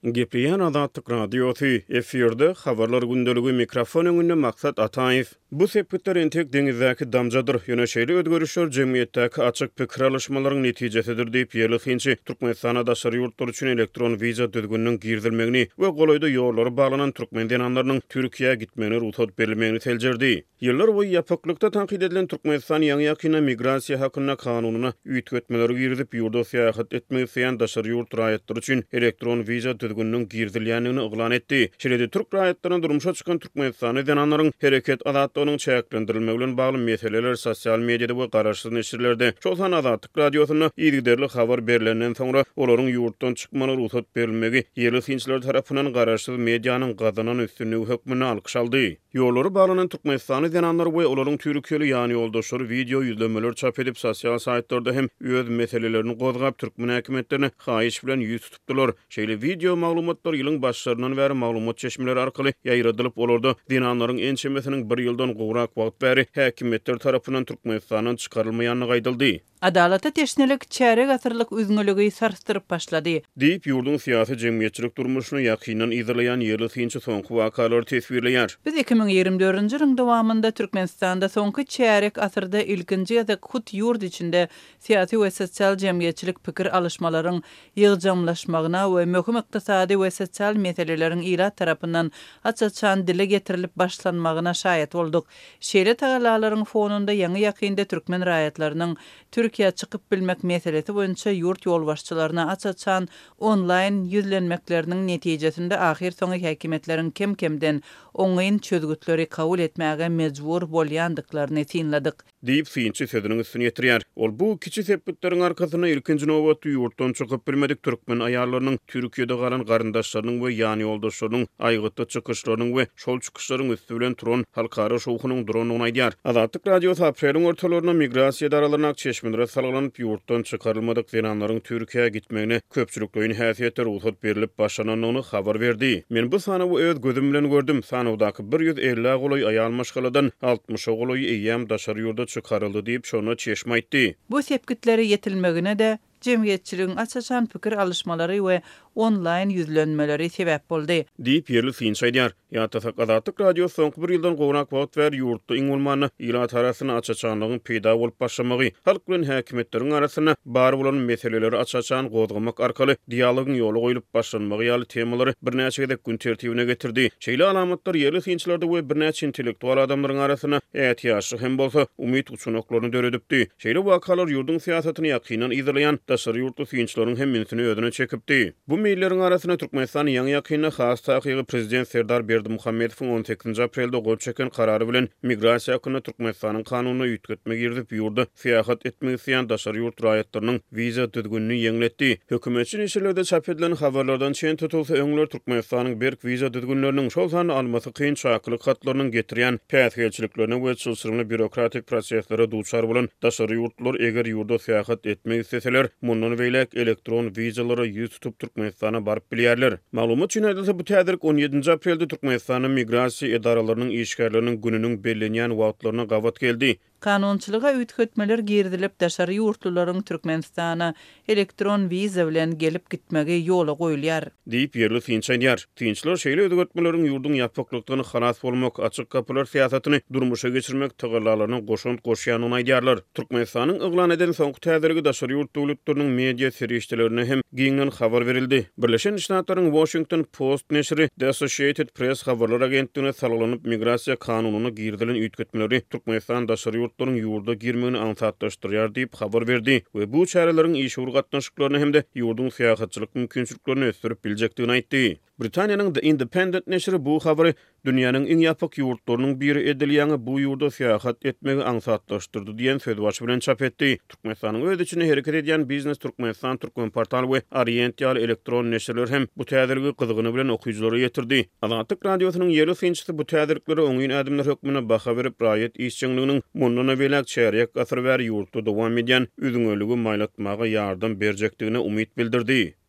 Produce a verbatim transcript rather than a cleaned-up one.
Gepriyan Azatlyk radiosu efirde habarlar gündöligi mikrofon öňünde maksat Ataýew. Bu sepetler entek deňizdäki damjadyr. Ýöneşeli özgörüşler jemgyýetdäki açyk pikir alışmalaryň netijesidir diýip ýerli Türkmenistana daşary ýurtlar üçin elektron viza düzgünniň girdilmegini we golaýda ýollary baglanan türkmen denanlarynyň Türkiýe gitmegine ruhsat berilmegini teljerdi. Ýyllar boýy ýapyklykda tanqid edilen Türkmenistan ýa-ni ýakyna migrasiýa hakyna kanunyna üýtgetmeleri girdip ýurda seýahat etmegi isteýän daşary ýurt raýatlary üçin elektron viza düzgünniň girdilýänligini oglan etdi. Şeýle Türk raýatlarynyň durmuşa çykan Türkmenistan denanlarynyň hereket adatlarynyň çäklendirilmegi bilen bagly meseleler sosial mediada we garaşsyz neşirlerde Şolsan Azatlyk radiosyna ýygyderli habar berilenden soňra olaryň ýurtdan çykmagy ruhsat berilmegi ýerli synçylar tarapyndan garaşsyz medianyň gazanan üstünligi hökmüne alkyş aldy. Ýollary baglanan Türkmenistan denanlary we olaryň türkeli ýany ýoldaşlary video ýüzlemeler çap edip sosial saýtlarda hem öz meselelerini gozgap türkmen häkimetlerine haýyş bilen ýüz tutupdylar. Şeýle video maglumatlar ýylyň başlaryndan bäri maglumat çeşmeleri arkaly ýaýradylyp olarda denanlaryň ençemesiniň bir ýyldan gowrak wagt bäri häkimetler tarapyndan Türkmenistandan çykarylmaýanyny gaýdyldy. Adalata teşnelik çärek asyrlyk üzgünlügi sarstyryp başlady. Diýip ýurdun syýasy jemgyýetçilik durmuşyny ýakynan izleýän ýerli synçy soňky wakalary tesbirleýär. Biz iki ming ýygrimi dördünji ýylyň dowamında Türkmenistanda soňky çärek asyrda ilkinji ýa-da hut ýurt içinde syýasy we sosial jemgyýetçilik pikir alışmalaryň ýygjamlaşmagyna we möhüm ykdysady we sosial meseleleriň ýylat tarapyndan açyçan dile getirilip başlanmagyna şaýat bolduk. Şeýle tagalalaryň fonunda ýa-ni ýakynda türkmen raýatlarynyň Türkiýe çykyp bilmek meselesi boýunça ýurt ýolbaşçylaryna açyçan online ýüzlenmekleriniň netijesinde ahir soňy häkimetleriň kem-kemden oňaýyn çözgütleri kabul etmäge mejbur bolýandyklaryny synladyk. Diýip synçy sözüniň üstüne ýetirýär. Ol bu kiçi sepetleriň arkasyna ilkinji nowatda ýurtdan çykyp bilmedik türkmen aýallarynyň Türkiýede galan garyndaşlarynyň we ýany ýoldaşlarynyň aýgytda çykyşlarynyň we şol çykyşlaryň üstü bilen turan halkara şowhunyň duranyny aýdýar. Azatlyk radiosu aprelyň ortalaryna migrasiýa daralaryna çeşmelere salgylanyp ýurtdan çykarylmadyk denanlaryň Türkiýe gitmegine köpçülikliň häsiýetleri ruhsat berilip başlananyny habar berdi. Men bu sany bu öz gözüm bilen gördüm. Sanawdaky bir ýüz elli goloý aýal maşgaladan altmış goloý eýem daşary ýurda çykaryldy diýip şonu çeşme aýtdy. Bu sepkitleri yetilmegine de jemgyýetçiligiň açyçan pikir alışmalary we online ýüzlenmeleri sebäp boldy. Diýip ýerli synçy aýdýar. Ýa-da Azatlyk radiosu soňky bir ýyldan gowrak wagt ber ýurtda iň ulmany ýylat arasyna açyçanlygyň peýda bolup başlamagy, halk bilen häkimetleriň arasyna bar bolan meseleleri açyçan gozgamak arkaly dialogyň ýoly goýulyp başlanmagy ýaly temalary birnäçe gedek gün tertibine getirdi. Şeýle alamatlar ýerli synçylerde we birnäçe intellektual adamlaryň arasyna ätýaşy hem bolsa umyt uçunaklaryny döredipdi. Şeýle wakalar ýurdun syýasatyny ýakynan izleýän daşary ýurtly synçylaryň hem mensini ödüne çekipdi. Bu meýilleriň arasyna Türkmenistan ýa-ni ýakyna has taýygy prezident Serdar Berdimuhammedowyň on sekizinji aprelde gol çeken karary bilen migrasiýa hakyna Türkmenistanyň kanunyna üýtgetmek girdip ýurda seýahat etmek isteýän daşary ýurt raýatlarynyň viza düzgünlüğini ýeňletdi. Hökümetçi neşirlerde çap edilen habarlardan çen tutulsa öňler Türkmenistanyň berk viza düzgünlüğiniň şol sany almasy kyn çakylyk hatlarynyň getirýän päsgelçiliklerine we çylsyryny bürokratik proseslere duçar bolan daşary ýurtlar eger ýurda seýahat etmek isteseler, mundan beýlek elektron vizalary ýüz tutup Türkmenistana baryp bilýärler. Maglumat üçin aýdylsa bu täzerik on ýedinji aprelde Türkmenistanyň migrasiýa edaralarynyň işgärleriniň gününiň bellenýän wagtlaryna gawat geldi. Kanunçylyga üýtgetmeler girdilip daşary ýurtlularyň Türkmenistana elektron viza bilen gelip gitmegi ýola goýulýar. Diýip ýerli synçy aýdýar. Synçylar şeýle üýtgetmeleriň ýurdun ýapyklyklygyny hanas bolmak, açyk kapylar syýasatyny durmuşa geçirmek tygyrlalaryny goşunt goşýanyny aýdýarlar. Türkmenistanyň yglan eden soňky täzerigi daşary ýurt döwletleriniň media serişçilerine hem giňen habar berildi. Birleşen Ştatlaryň Washington Post neşri The Associated Press habarlar agentligine salgylanyp migrasiýa kanunyny girdilen üýtgetmeleri Türkmenistan daşary ýurtlaryň ýurda girmegini ansatlaşdyrýar diýip habar berdi we bu çäreleriň iş urgatnaşyklaryny hemde ýurdun syýahatçylyk mümkinçiliklerini ösdürip biljekdigini aýtdy. Britaniýanyň The Independent neşri bu habary dünýäniň iň ýapyk ýurtlarynyň biri edilýäni bu ýurda syýahat etmegi ansatlaşdyrdy diýen söz baş bilen çap etdi. Türkmenistanyň öz içinde hereket edýän Biznes Türkmenistan Türkmen portal we Oriental elektron neşirler hem bu täzirigi kyzygyny bilen okuýjulary ýetirdi. Azatlyk radiosynyň ýerli synçysy bu täzirikleri oňaýyn adamlar hökmüne baha berip raýat işçiliğiniň mundan beýlek çärek asyr ber ýurtda dowam edýän üzüňöligi maýlatmaga ýardam berjekdigine umyt bildirdi.